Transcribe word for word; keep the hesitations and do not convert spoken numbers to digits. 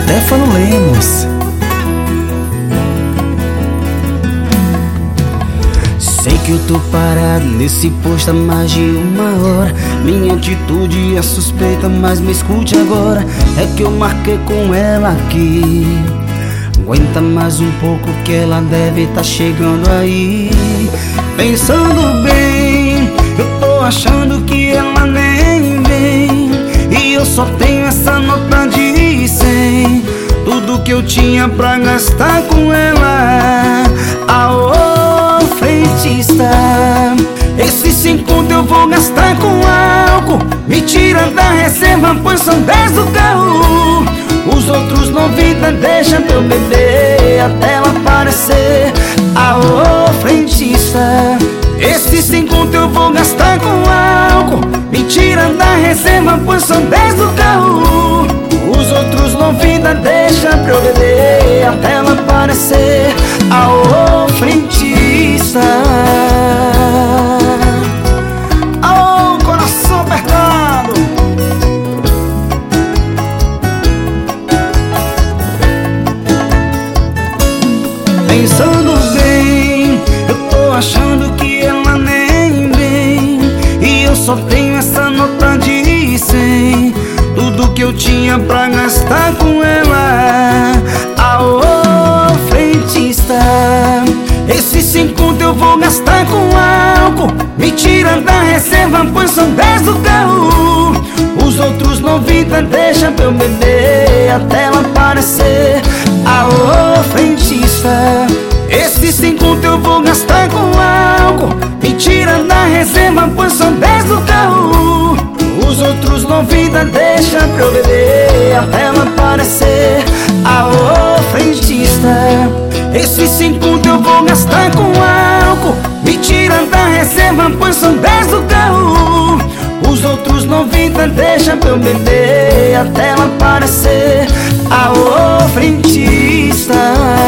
Stefano Lemos. Sei que eu tô parado nesse posto há mais de uma hora. Minha atitude é suspeita, mas me escute agora. É que eu marquei com ela aqui. Aguenta mais um pouco que ela deve tá chegando aí. Pensando bem, eu tô achando que ela nem vem. E eu só tenho essa nota de cem. Tudo que eu tinha pra gastar com ela. Aô, frentista, esse cinco eu vou gastar com álcool. Me tira da reserva, pois são dez do carro. Os outros noventa deixa pra eu beber até ela aparecer. Aô, frentista, esse cinco eu vou gastar com álcool. Me tira da reserva, pois são dez do carro. Os outros noventa deixa pra eu beber até ela aparecer. Aô, frentista, aô, coração apertado. Pensando bem, eu tô achando que ela nem vem. E eu só tenho essa nota de cem. Tudo que eu tinha pra gastar com ela. Aô, frentista, esse cinco eu vou gastar com álcool. Me tira da reserva, pois são dez do carro. Os outros noventa deixa pra eu beber até ela aparecer. Aô, frentista, esse cinco eu vou gastar com álcool. Me tira da reserva, pois são dez do carro. Os outros noventa deixa pra eu beber até ela aparecer. Aô, frentista, esse cinco eu vou gastar com álcool. Me tira da reserva, pois são dez do carro. Os outros noventa deixa pra eu beber até ela aparecer. Aô, frentista.